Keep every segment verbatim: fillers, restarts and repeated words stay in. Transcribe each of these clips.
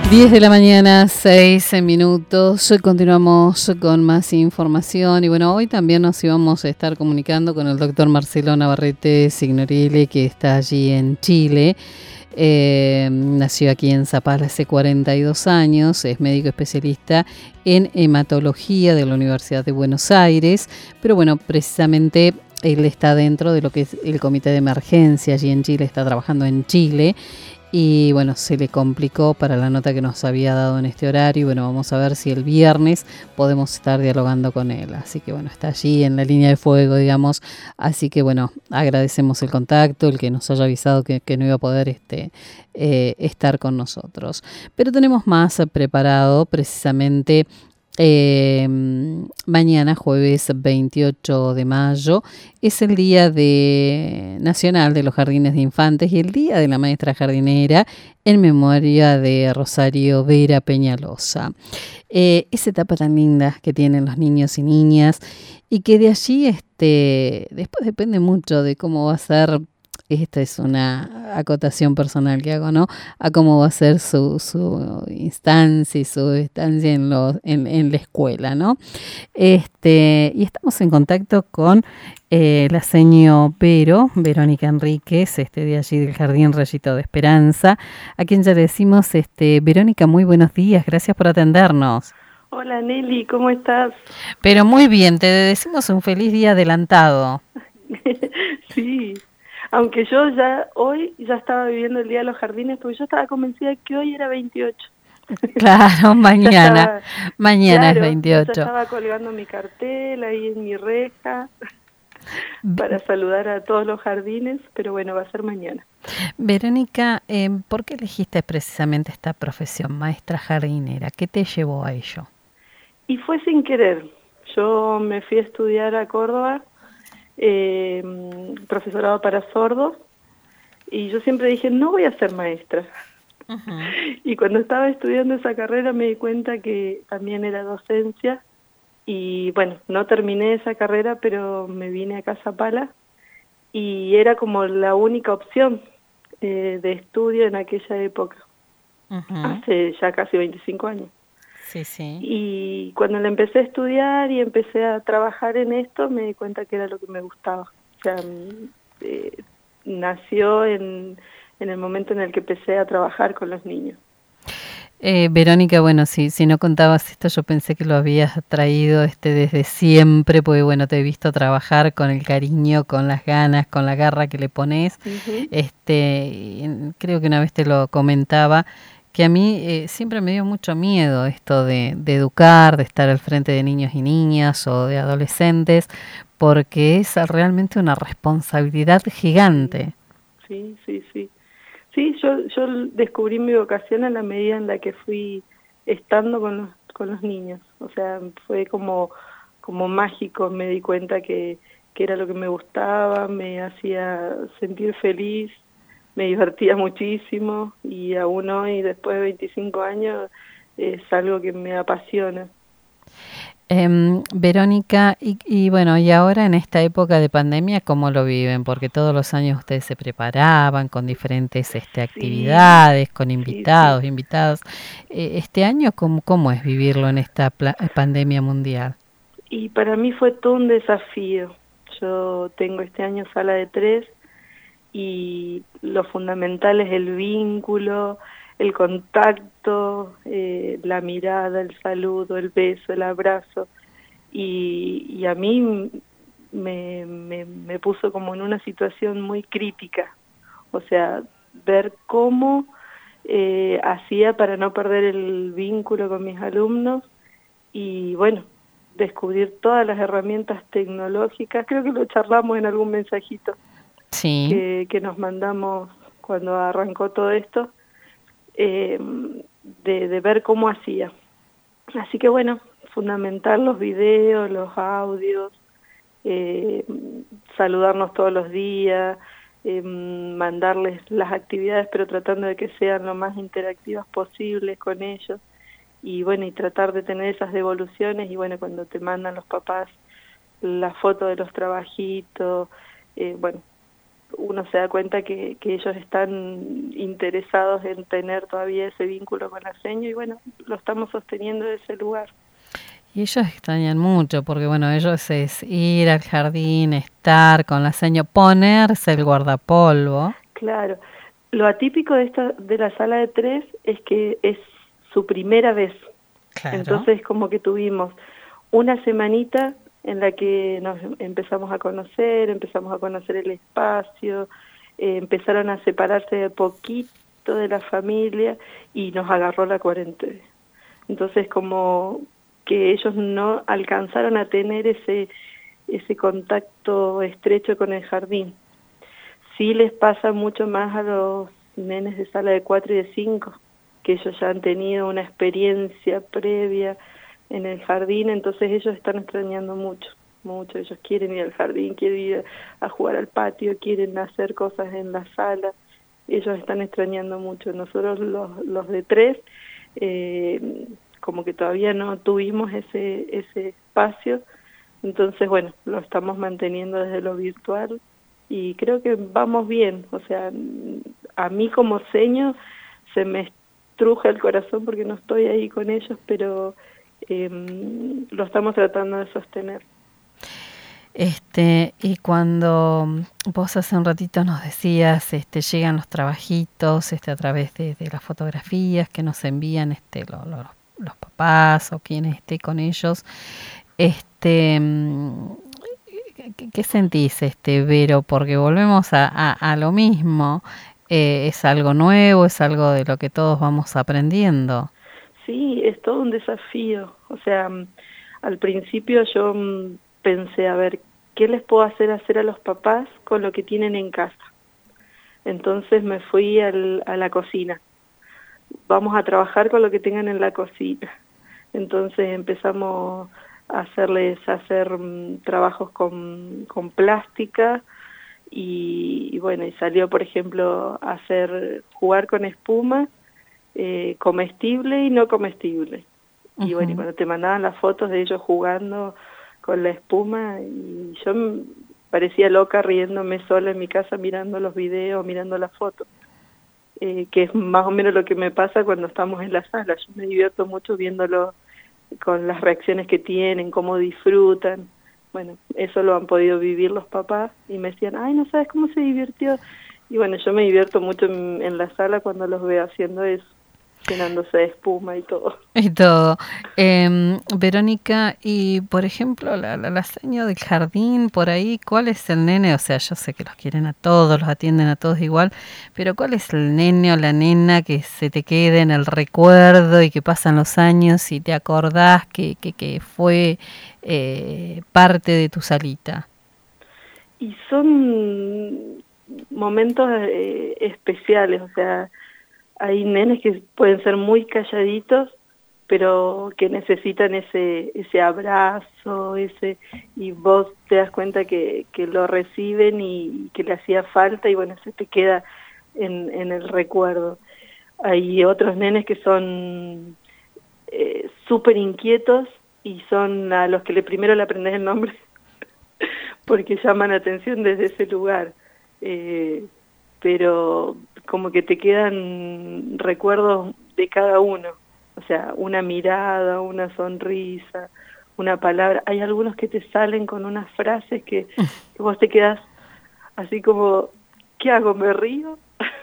diez de la mañana, seis minutos. Continuamos con más información. Y bueno, hoy también nos íbamos a estar comunicando con el doctor Marcelo Navarrete Signorile, que está allí en Chile. Eh, nació aquí en Zapala hace cuarenta y dos años, es médico especialista en hematología de la Universidad de Buenos Aires, pero bueno, precisamente él está dentro de lo que es el comité de emergencia allí en Chile, está trabajando en Chile. Y bueno, se le complicó para la nota que nos había dado en este horario. Y bueno, vamos a ver si el viernes podemos estar dialogando con él. Así que bueno, está allí en la línea de fuego, digamos. Así que bueno, agradecemos el contacto, el que nos haya avisado que, que no iba a poder este, eh, estar con nosotros. Pero tenemos más preparado precisamente. Eh, mañana, jueves veintiocho de mayo, es el Día de Nacional de los Jardines de Infantes y el Día de la Maestra Jardinera en memoria de Rosario Vera Peñalosa. Eh, esa etapa tan linda que tienen los niños y niñas y que de allí este, después depende mucho de cómo va a ser. Esta es una acotación personal que hago, ¿no? A cómo va a ser su, su instancia y su estancia en, los, en, en la escuela, ¿no? Este, y estamos en contacto con eh, la señora Vero, Verónica Enríquez, este, de allí del Jardín Rayito de Esperanza, a quien ya le decimos, este, Verónica, muy buenos días, gracias por atendernos. Hola Nelly, ¿cómo estás? Pero muy bien, te decimos un feliz día adelantado. Sí. Aunque yo ya hoy ya estaba viviendo el Día de los Jardines, porque yo estaba convencida que hoy era veintiocho. Claro, mañana, estaba, mañana claro, es veintiocho. Ya estaba colgando mi cartel ahí en mi reja para saludar a todos los jardines, pero bueno, va a ser mañana. Verónica, eh, ¿por qué elegiste precisamente esta profesión, maestra jardinera? ¿Qué te llevó a ello? Y fue sin querer. Yo me fui a estudiar a Córdoba, Eh, profesorado para sordos, y yo siempre dije, no voy a ser maestra. Uh-huh. Y cuando estaba estudiando esa carrera me di cuenta que también era docencia, y bueno, no terminé esa carrera, pero me vine acá a Zapala, y era como la única opción eh, de estudio en aquella época, uh-huh. Hace ya casi veinticinco años. Sí, sí. Y cuando le empecé a estudiar y empecé a trabajar en esto, me di cuenta que era lo que me gustaba. O sea, eh, nació en, en el momento en el que empecé a trabajar con los niños. Eh, Verónica, bueno, si, si no contabas esto, yo pensé que lo habías traído este, desde siempre, porque bueno, te he visto trabajar con el cariño, con las ganas, con la garra que le pones. Uh-huh. Este, creo que una vez te lo comentaba, que a mí eh, siempre me dio mucho miedo esto de, de educar, de estar al frente de niños y niñas o de adolescentes, porque es realmente una responsabilidad gigante. Sí, sí, sí. Sí, yo, yo descubrí mi vocación a la medida en la que fui estando con los, con los niños. O sea, fue como, como mágico, me di cuenta que, que era lo que me gustaba, me hacía sentir feliz, me divertía muchísimo, y aún hoy, después de veinticinco años, es algo que me apasiona. Eh, Verónica, y, y bueno, y ahora en esta época de pandemia, ¿cómo lo viven? Porque todos los años ustedes se preparaban con diferentes este, actividades, sí, con invitados, sí, sí. invitados. Eh, este año, ¿cómo, ¿cómo es vivirlo en esta pandemia mundial? Y para mí fue todo un desafío. Yo tengo este año sala de tres, y lo fundamental es el vínculo, el contacto, eh, la mirada, el saludo, el beso, el abrazo, y, y a mí me, me, me puso como en una situación muy crítica, o sea, ver cómo eh, hacía para no perder el vínculo con mis alumnos, y bueno, descubrir todas las herramientas tecnológicas. Creo que lo charlamos en algún mensajito. Sí. Que, que nos mandamos cuando arrancó todo esto, eh, de, de ver cómo hacía. Así que bueno, fundamental los videos, los audios, eh, saludarnos todos los días, eh, mandarles las actividades, pero tratando de que sean lo más interactivas posibles con ellos, y bueno, y tratar de tener esas devoluciones, y bueno, cuando te mandan los papás la foto de los trabajitos, eh, bueno, uno se da cuenta que, que ellos están interesados en tener todavía ese vínculo con la seño y bueno, lo estamos sosteniendo de ese lugar. Y ellos extrañan mucho, porque bueno, ellos es ir al jardín, estar con la seño, ponerse el guardapolvo. Claro, lo atípico de esta de la sala de tres es que es su primera vez. Claro. Entonces como que tuvimos una semanita en la que nos empezamos a conocer, empezamos a conocer el espacio, eh, empezaron a separarse de poquito de la familia y nos agarró la cuarentena. Entonces como que ellos no alcanzaron a tener ese, ese contacto estrecho con el jardín. Sí les pasa mucho más a los nenes de sala de cuatro y de cinco, que ellos ya han tenido una experiencia previa en el jardín, entonces ellos están extrañando mucho, mucho. Ellos quieren ir al jardín, quieren ir a jugar al patio, quieren hacer cosas en la sala, ellos están extrañando mucho. Nosotros los, los de tres, eh, como que todavía no tuvimos ese, ese espacio, entonces bueno, lo estamos manteniendo desde lo virtual y creo que vamos bien. O sea, a mí como seño se me estruja el corazón porque no estoy ahí con ellos, pero eh, lo estamos tratando de sostener. Este, y cuando vos hace un ratito nos decías, este, llegan los trabajitos, este, a través de, de las fotografías que nos envían, este, lo, lo, los papás o quien esté con ellos, este, ¿qué, qué sentís, este, Vero? Porque volvemos a, a, a lo mismo, eh, es algo nuevo, es algo de lo que todos vamos aprendiendo. Sí, es todo un desafío. O sea, al principio yo pensé, a ver, ¿qué les puedo hacer hacer a los papás con lo que tienen en casa? Entonces me fui al, a la cocina. Vamos a trabajar con lo que tengan en la cocina. Entonces empezamos a hacerles hacer um, trabajos con, con plástica y, y bueno, y salió, por ejemplo, hacer jugar con espuma, eh, comestible y no comestible. Uh-huh. Y bueno, y cuando te mandaban las fotos de ellos jugando con la espuma, y yo parecía loca riéndome sola en mi casa mirando los videos, mirando las fotos, eh, que es más o menos lo que me pasa cuando estamos en la sala. Yo me divierto mucho viéndolo con las reacciones que tienen, cómo disfrutan. Bueno, eso lo han podido vivir los papás y me decían, ay, no sabes cómo se divirtió. Y bueno, yo me divierto mucho en, en la sala cuando los veo haciendo eso, llenándose de espuma y todo. Y todo. Eh, Verónica, y por ejemplo, la, la, la seño del jardín, por ahí, ¿cuál es el nene? O sea, yo sé que los quieren a todos, los atienden a todos igual, pero ¿cuál es el nene o la nena que se te quede en el recuerdo y que pasan los años y te acordás que, que, que fue eh, parte de tu salita? Y son momentos eh, especiales, o sea, hay nenes que pueden ser muy calladitos, pero que necesitan ese ese abrazo, ese y vos te das cuenta que, que lo reciben y que le hacía falta y bueno, se te queda en, en el recuerdo. Hay otros nenes que son eh, súper inquietos y son a los que le primero le aprendes el nombre porque llaman la atención desde ese lugar. Eh, pero como que te quedan recuerdos de cada uno, o sea, una mirada, una sonrisa, una palabra. Hay algunos que te salen con unas frases que, que vos te quedás así como, ¿qué hago? ¿Me río?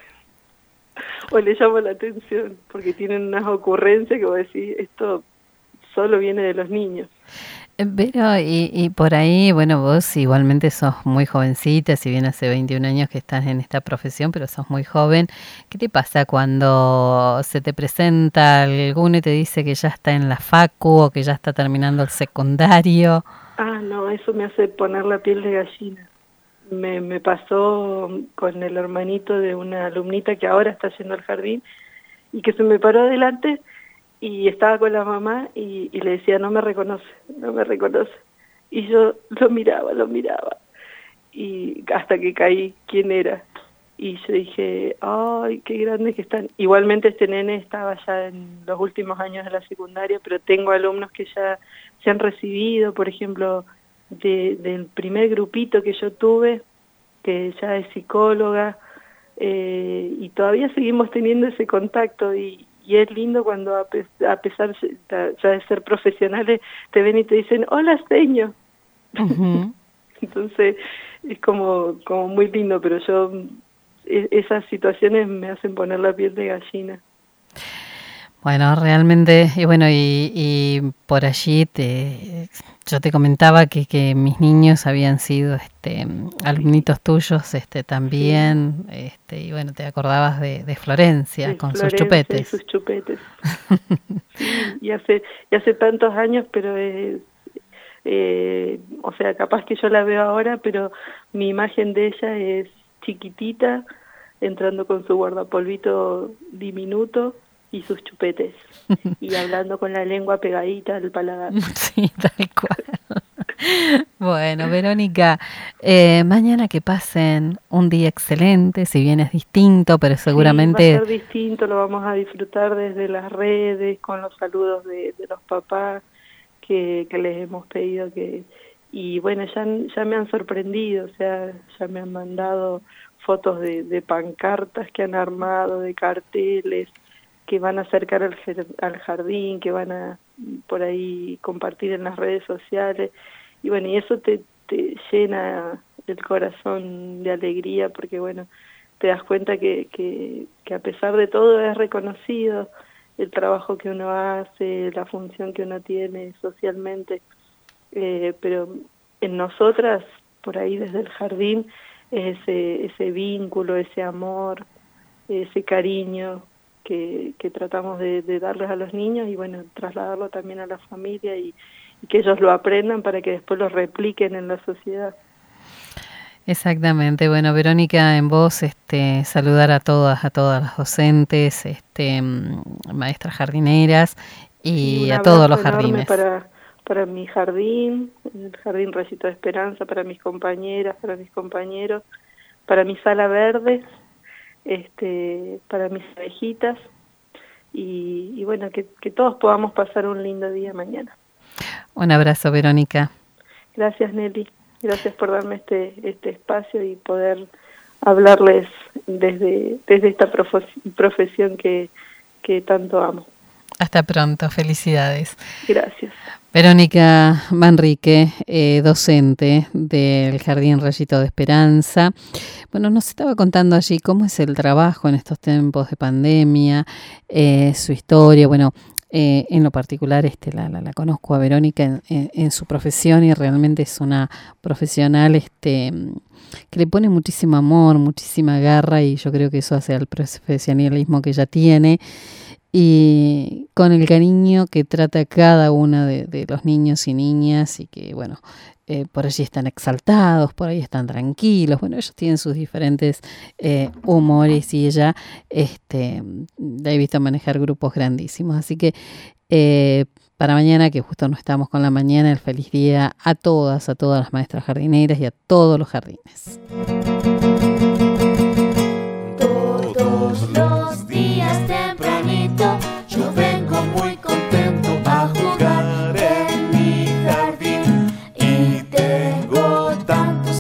O le llamo la atención, porque tienen unas ocurrencias que vos decís, esto solo viene de los niños. Pero, y, y por ahí, bueno, vos igualmente sos muy jovencita, si bien hace veintiún años que estás en esta profesión, pero sos muy joven. ¿Qué te pasa cuando se te presenta alguno y te dice que ya está en la facu o que ya está terminando el secundario? Ah, no, eso me hace poner la piel de gallina. Me, me pasó con el hermanito de una alumnita que ahora está yendo al jardín y que se me paró adelante y estaba con la mamá y, y le decía, no me reconoce, no me reconoce. Y yo lo miraba, lo miraba, y hasta que caí quién era. Y yo dije, ay, qué grandes que están. Igualmente este nene estaba ya en los últimos años de la secundaria, pero tengo alumnos que ya se han recibido, por ejemplo, de, del primer grupito que yo tuve, que ya es psicóloga, eh, y todavía seguimos teniendo ese contacto, y, y es lindo cuando a, pe a pesar ya de ser profesionales, te ven y te dicen, hola, seño. Uh-huh. Entonces, es como, como muy lindo, pero yo, es, esas situaciones me hacen poner la piel de gallina. Bueno, realmente, y bueno, y, y por allí te, yo te comentaba que, que mis niños habían sido este, alumnitos tuyos este, también, sí. este, y bueno, te acordabas de, de Florencia, de con Florencia sus chupetes. Y sus chupetes. Sí, y hace, y hace tantos años, pero es, eh, o sea, capaz que yo la veo ahora, pero mi imagen de ella es chiquitita, entrando con su guardapolvito diminuto y sus chupetes, y hablando con la lengua pegadita al paladar. Sí, tal cual. Bueno, Verónica, eh, mañana que pasen un día excelente, si bien es distinto, pero seguramente... Sí, va a ser distinto, lo vamos a disfrutar desde las redes, con los saludos de, de los papás que, que les hemos pedido que... Y bueno, ya, ya me han sorprendido, o sea, ya me han mandado fotos de, de pancartas que han armado, de carteles, que van a acercar al, al jardín, que van a por ahí compartir en las redes sociales, y bueno, y eso te, te llena el corazón de alegría, porque bueno, te das cuenta que, que, que a pesar de todo es reconocido el trabajo que uno hace, la función que uno tiene socialmente, eh, pero en nosotras, por ahí desde el jardín, es ese, ese vínculo, ese amor, ese cariño, Que, que tratamos de, de darles a los niños, y bueno, trasladarlo también a la familia, y, y que ellos lo aprendan para que después lo repliquen en la sociedad. Exactamente. Bueno, Verónica, en vos este, saludar a todas, a todas las docentes, este, maestras jardineras y a todos los jardines. Para, para mi jardín, el Jardín Rayito de Esperanza, para mis compañeras, para mis compañeros, para mi sala verde, este, para mis abejitas, y, y bueno, que, que todos podamos pasar un lindo día mañana. Un abrazo, Verónica. Gracias, Nelly. Gracias por darme este, este espacio y poder hablarles desde, desde esta profesión que, que tanto amo. Hasta pronto, felicidades. Gracias. Verónica Manrique, eh, docente del Jardín Rayito de Esperanza. Bueno, nos estaba contando allí cómo es el trabajo en estos tiempos de pandemia, eh, su historia. Bueno, eh, en lo particular este, la, la, la conozco a Verónica en, en, en su profesión, y realmente es una profesional este, que le pone muchísimo amor, muchísima garra, y yo creo que eso hace al profesionalismo que ella tiene, y con el cariño que trata cada una de, de los niños y niñas, y que bueno, eh, por allí están exaltados, por ahí están tranquilos, bueno, ellos tienen sus diferentes eh, humores, y ella este, la he visto manejar grupos grandísimos, así que eh, para mañana, que justo no estamos con la mañana, el feliz día a todas, a todas las maestras jardineras y a todos los jardines. Todos los